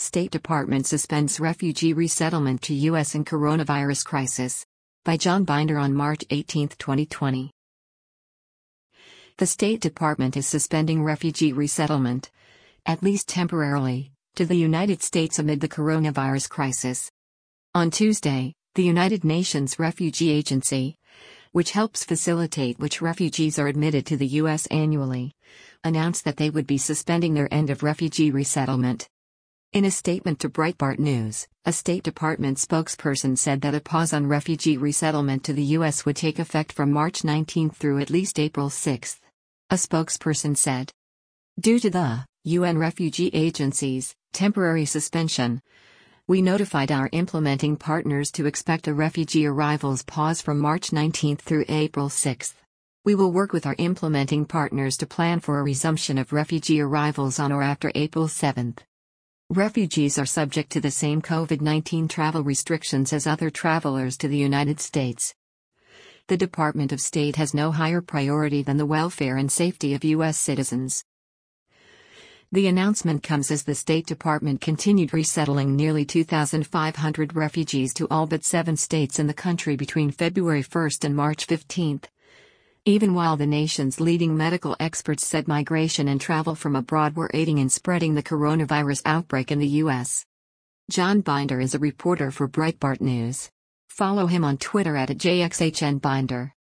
State Department suspends refugee resettlement to U.S. in coronavirus crisis. By John Binder on March 18, 2020. The State Department is suspending refugee resettlement, at least temporarily, to the United States amid the coronavirus crisis. On Tuesday, the United Nations Refugee Agency, which helps facilitate which refugees are admitted to the U.S. annually, announced that they would be suspending their end of refugee resettlement. In a statement to Breitbart News, a State Department spokesperson said that a pause on refugee resettlement to the U.S. would take effect from March 19 through at least April 6. A spokesperson said, "Due to the UN Refugee Agency's temporary suspension, we notified our implementing partners to expect a refugee arrivals pause from March 19 through April 6. We will work with our implementing partners to plan for a resumption of refugee arrivals on or after April 7. Refugees are subject to the same COVID-19 travel restrictions as other travelers to the United States. The Department of State has no higher priority than the welfare and safety of U.S. citizens." The announcement comes as the State Department continued resettling nearly 2,500 refugees to all but 7 states in the country between February 1 and March 15. Even while the nation's leading medical experts said migration and travel from abroad were aiding in spreading the coronavirus outbreak in the U.S. John Binder is a reporter for Breitbart News. Follow him on Twitter @JXHNBinder.